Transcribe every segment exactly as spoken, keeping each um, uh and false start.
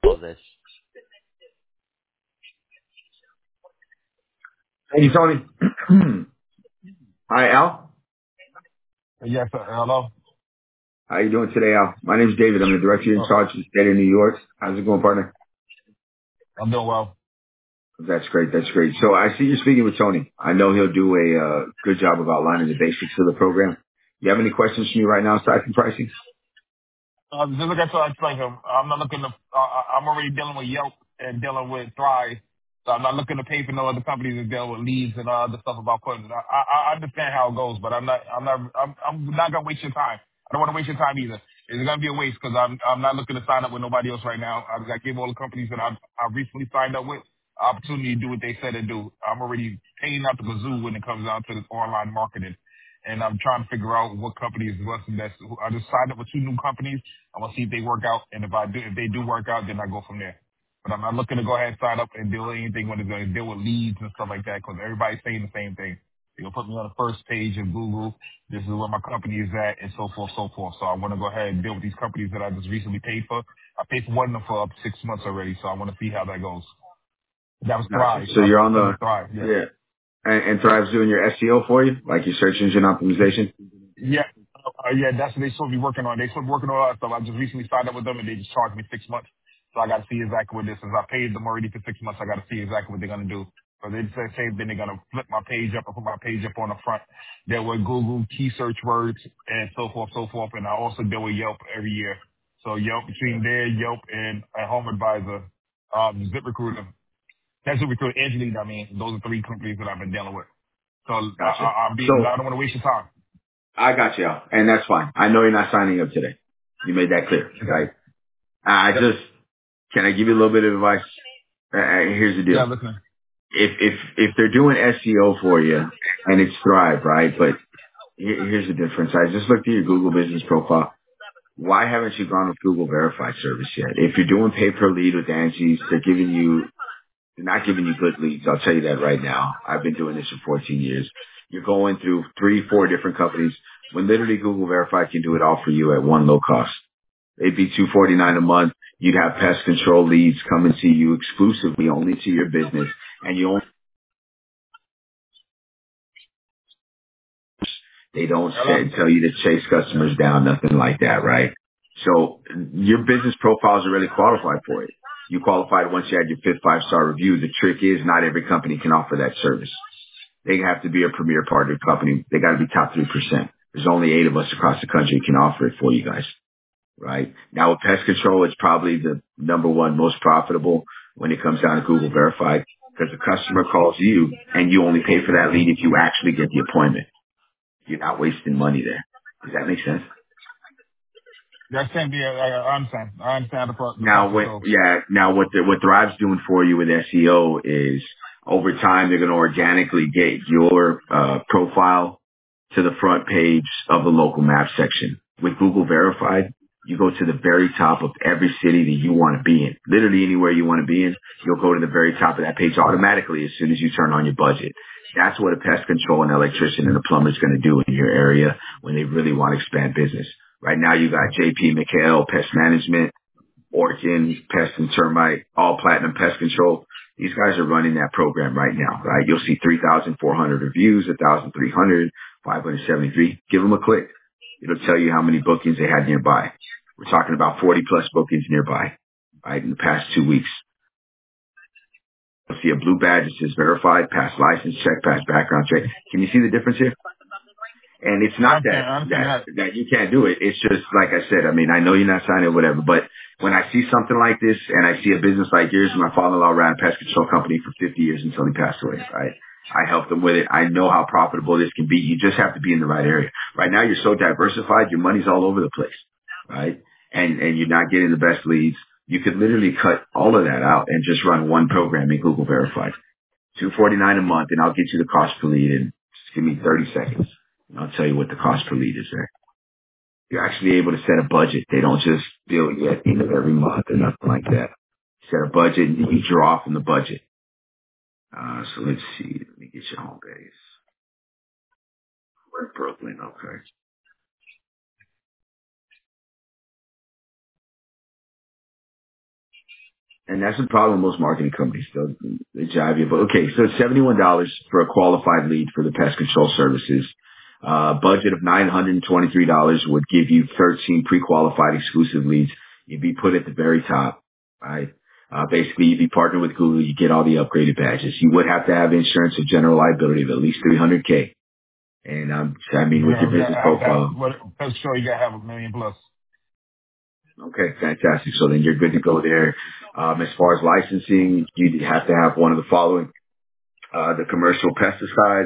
all this. Hey, Tony. Hi, Al. Yes, sir. Hello. How you doing today, Al? My name's David. I'm the director in Uh, charge of the state of New York. How's it going, partner? I'm doing well. That's great. That's great. So I see you're speaking with Tony. I know he'll do a uh, good job of outlining the basics of the program. You have any questions for me right now, aside from pricing? Um, just like I told I him, I'm not looking to. Uh, I- I'm already dealing with Yelp and dealing with Thrive, so I'm not looking to pay for no other companies that's dealing with leads and all other stuff about putting. I, I, I understand how it goes, but I'm not. I'm not. I'm, I'm not gonna waste your time. I don't want to waste your time either. It's gonna be a waste because I'm. I'm not looking to sign up with nobody else right now. I, I give all the companies that I've, I recently signed up with opportunity to do what they said to do. I'm already paying out the kazoo when it comes down to this online marketing. And I'm trying to figure out what company is what's the best. I just signed up with two new companies. I'm gonna see if they work out, and if I do, if they do work out, then I go from there. But I'm not looking to go ahead and sign up and deal with anything when it's going to deal with leads and stuff like that, because everybody's saying the same thing. They'll put me on the first page of Google. This is where my company is at, and so forth, so forth. So I want to go ahead and deal with these companies that I just recently paid for. I paid for one of them for up to six months already, so I want to see how that goes. That was Gotcha. Thrive. So I you're was on dealing the, with Thrive. Yeah. yeah. And, and Thrive's doing your S E O for you, like your search engine optimization? Yeah. Uh, yeah, that's what they supposed to be working on. They supposed to be working on all that stuff. I just recently signed up with them and they just charged me six months. So I got to see exactly what this is. I paid them already for six months. I got to see exactly what they're going to do. So they say same thing. They're going to flip my page up and put my page up on the front. There with Google key search words and so forth, so forth. And I also deal with Yelp every year. So Yelp, between there, Yelp and a Home Advisor, um, ZipRecruiter. That's ZipRecruiter, Angelina, I mean. Those are three companies that I've been dealing with. So I, Gotcha. I, I'll be, So I don't want to waste your time. I got you, Al. And that's fine. I know you're not signing up today. You made that clear, Okay. right? I Yep. just, can I give you a little bit of advice? Uh, uh, here's the Yeah, deal. listening. If if if they're doing S E O for you and it's Thrive, right? But here- here's the difference. I just looked at your Google business profile. Why haven't you gone with Google Verified service yet? If you're doing pay per lead with Angie's, they're giving you, they're not giving you good leads. I'll tell you that right now. I've been doing this for fourteen years. You're going through three, four different companies when literally Google Verified can do it all for you at one low cost. It'd be two forty nine a month. You'd have pest control leads coming to you exclusively only to your business, and you only They don't Hello? say, tell you to chase customers down, nothing like that, right? So your business profile is already qualified for it. You qualified once you had your fifth five-star review. The trick is not every company can offer that service. They have to be a premier partner company. They got to be top three percent. There's only eight of us across the country who can offer it for you guys, right? Now with pest control, it's probably the number one most profitable when it comes down to Google Verified because the customer calls you and you only pay for that lead if you actually get the appointment. You're not wasting money there. Does that make sense? That can't be, I, I understand. I understand the, pro- the Now, process what, of, yeah, now what the, what Thrive's doing for you with S E O is over time they're going to organically get your uh, profile to the front page of the local map section. With Google Verified, you go to the very top of every city that you want to be in. Literally anywhere you want to be in, you'll go to the very top of that page automatically as soon as you turn on your budget. That's what a pest control and electrician and a plumber is going to do in your area when they really want to expand business. Right now you got J P McHale Pest Management, Orkin, Pest and Termite, All Platinum Pest Control. These guys are running that program right now, right? You'll see three thousand four hundred reviews, one thousand three hundred, five hundred seventy-three. Give them a click. It'll tell you how many bookings they had nearby. We're talking about forty plus bookings nearby, right, in the past two weeks. You'll see a blue badge that says verified, pass license check, pass background check. Can you see the difference here? And it's I not understand, that, I understand that, that. that you can't do it. It's just, like I said, I mean, I know you're not signing or whatever, but when I see something like this and I see a business like yours, my father-in-law ran a pest control company for fifty years until he passed away, right? I helped him with it. I know how profitable this can be. You just have to be in the right area. Right now, you're so diversified, your money's all over the place, right? And, and you're not getting the best leads. You could literally cut all of that out and just run one program in Google Verified. two forty-nine a month, and I'll get you the cost per lead in just give me thirty seconds. And I'll tell you what the cost per lead is there. You're actually able to set a budget. They don't just bill you at the end of every month or nothing like that. Set a budget and you draw from the budget. Uh, so let's see. Let me get your home base. We're in Brooklyn. Okay. And that's the problem with most marketing companies. They'll, they jive you. But okay, so it's seventy-one dollars for a qualified lead for the pest control services. Uh, budget of nine hundred twenty-three dollars would give you thirteen pre-qualified exclusive leads. You'd be put at the very top, right? Uh, basically you'd be partnered with Google. You get all the upgraded badges. You would have to have insurance or general liability of at least three hundred K. And um, I mean, You with your gotta business have, have, profile, what, that's sure you gotta have a million plus. okay, fantastic. So then you're good to go there. Um, as far as licensing, you have to have one of the following. Uh, the commercial pesticide,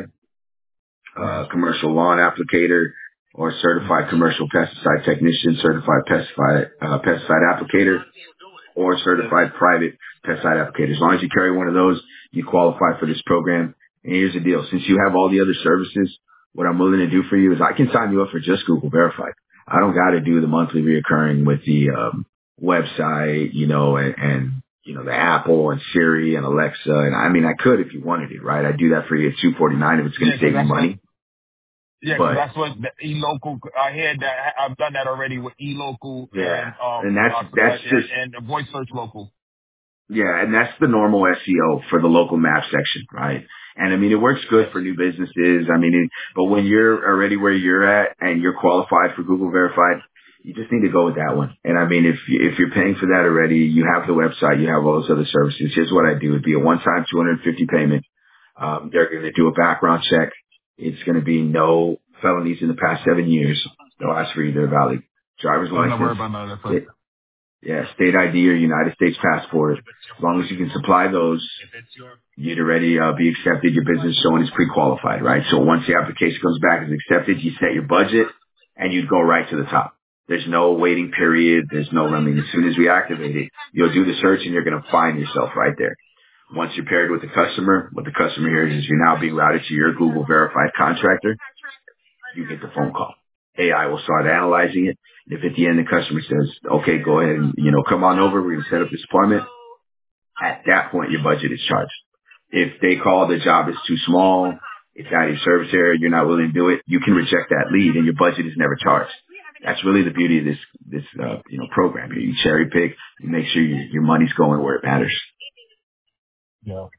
Yes. uh, commercial lawn applicator, or certified commercial pesticide technician, certified pesticide, uh, pesticide applicator, or certified private pesticide applicator. As long as you carry one of those, you qualify for this program. And here's the deal. Since you have all the other services, what I'm willing to do for you is I can sign you up for just Google Verified. I don't got to do the monthly reoccurring with the um, website, you know, and, and, you know, the Apple and Siri and Alexa. And I mean, I could if you wanted it, right? I do that for you at two forty-nine if it's going Yeah, to 'cause save you that's what, money. yeah, 'cause But that's what the eLocal, I heard that, I've done that already with eLocal yeah, and, um, and that's, uh, that's and, just, and Voice Search Local. yeah, and that's the normal S E O for the local map section, right? And I mean, it works good Yes. for new businesses. I mean, it, but when you're already where you're at and you're qualified for Google Verified, you just need to go with that one. And I mean, if you, if you're paying for that already, you have the website, you have all those other services. Here's what I do: it'd be a one-time two hundred fifty payment. Um, they're going to do a background check. It's going to be no felonies in the past seven years. They'll ask for either a valid driver's I'm not license, worried about none of that stuff. yeah, state I D or United States passport. As long as you can supply those, you'd already uh, be accepted. Your business showing is pre-qualified, right? So once the application comes back as accepted, you set your budget and you'd go right to the top. There's no waiting period. There's no, I mean, as soon as we activate it, you'll do the search and you're going to find yourself right there. Once you're paired with the customer, what the customer hears is you're now being routed to your Google verified contractor. You get the phone call. A I will start analyzing it. If at the end the customer says, okay, go ahead and, you know, come on over, we're going to set up this appointment, at that point your budget is charged. If they call the job is too small, it's out of your service area, you're not willing to do it, you can reject that lead and your budget is never charged. That's really the beauty of this, this, uh, you know, program here. You cherry pick, you make sure your, your money's going where it matters. Yeah.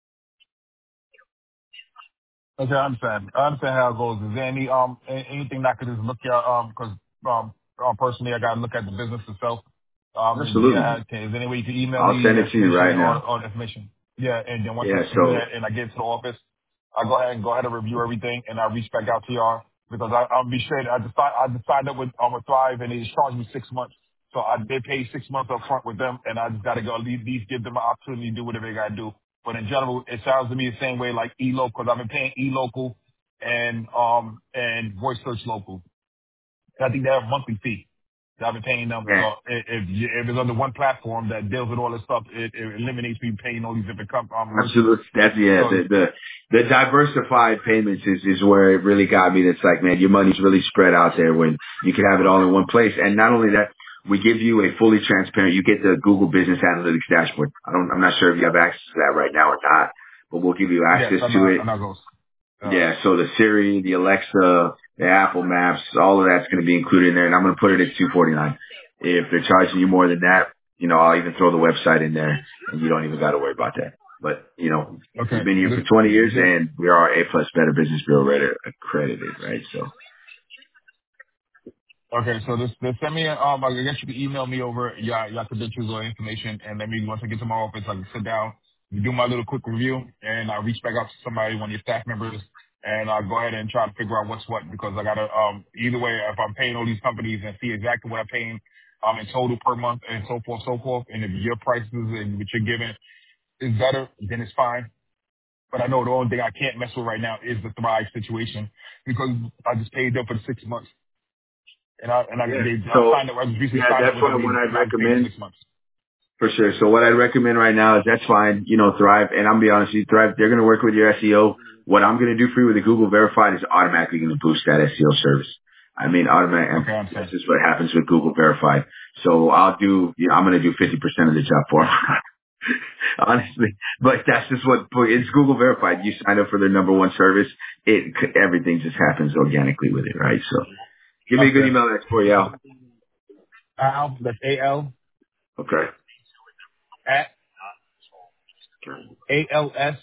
Okay, I understand. I understand how it goes. Is there any, um, a- anything that I could just look at, um, 'cause, um, um, personally, I gotta look at the business itself. Um, and Absolutely. yeah, okay, is there any way you can email I'll me send the it to you information right or, now. or the information? Yeah, and then once Yeah. I do So that and I get to the office, I go ahead and go ahead and review everything and I reach back out to y'all because I, I'll be straight. I decide, I decided up with, um, with Thrive and they just charged me six months. So I did pay six months up front with them and I just gotta go at least give them an opportunity to do whatever they gotta do. But in general, it sounds to me the same way like eLocal, because I've been paying eLocal and um and Voice Search Local. I think they have a monthly fee. I've been paying them. yeah, So if if, you, if it's under one platform that deals with all this stuff, it, it eliminates me paying all these different com- um, merchants. absolutely. That's yeah. So The the the diversified payments is is where it really got me. That's like, man, your money's really spread out there when you can have it all in one place. And not only that, we give you a fully transparent. You get the Google Business Analytics dashboard. I don't. I'm not sure if you have access to that right now or not, but we'll give you yes, access I'm to not. it. I'm not those. Uh, Yeah, so the Siri, the Alexa, the Apple Maps, all of that's going to be included in there, and I'm going to put it at two forty-nine. If they're charging you more than that, you know, I'll even throw the website in there, and you don't even got to worry about that. But you know, we've okay. been here This, for twenty years, this, and we are A plus Better Business Bureau rated accredited, right? So Okay, so this, this send me, um, I guess you can email me over your, your credentials or information, and let me, once I get to my office, I can sit down, do my little quick review, and I'll reach back out to somebody, one of your staff members, and I'll go ahead and try to figure out what's what, because I gotta, um, either way, if I'm paying all these companies and see exactly what I'm paying, um, in total per month, and so forth, so forth, and if your prices and what you're giving is better, then it's fine. But I know the only thing I can't mess with right now is the Thrive situation, because I just paid them for the six months. And I and I yeah, they I so signed up. I just recently yeah, signed up that's with them. what They what I'd and I just paid for recommend. six months. For sure. So what I'd recommend right now is that's fine. You know, Thrive, and I'm gonna be honest with you, Thrive, they're going to work with your S E O. What I'm going to do for you with the Google Verified is automatically going to boost that S E O service. I mean, automatic, Okay, I that's understand. just what happens with Google Verified. So I'll do, you know, I'm going to do fifty percent of the job for them. Honestly, but that's just what, it's Google Verified. You sign up for their number one service. It, everything just happens organically with it, right? So give me a good Okay. email address for you, Al. Al, that's A L Okay. at A L S,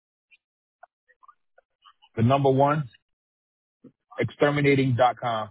the number one, exterminating dot com.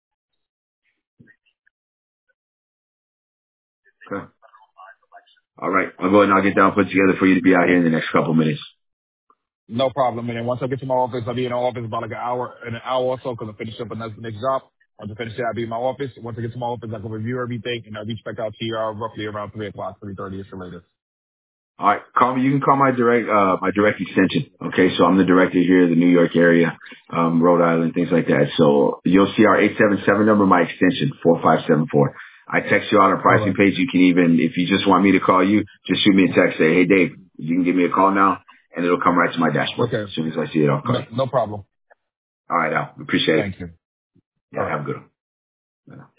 Okay. All right. I'll go ahead and I'll get down put together for you to be out here in the next couple minutes. No problem. And then once I get to my office, I'll be in the office about like an hour, in an hour or so, because I finish up another next job. Once I finish it, I'll be in my office. Once I get to my office, I can review everything, and I'll reach back out to you uh, roughly around three o'clock, three thirty or so later. All right. Call me. You can call my direct, uh, my direct extension. Okay. So I'm the director here in the New York area, um, Rhode Island, things like that. So you'll see our eight seven seven number, my extension, four five seven four. I text you on our All pricing right. page. You can even, if you just want me to call you, just shoot me a text. Say, hey, Dave, you can give me a call now, and it'll come right to my dashboard. Okay. As soon as I see it, I'll call No, you. no problem. All right, Al. Appreciate it. Thank you. All Yeah. right. Have a good one. Bye now.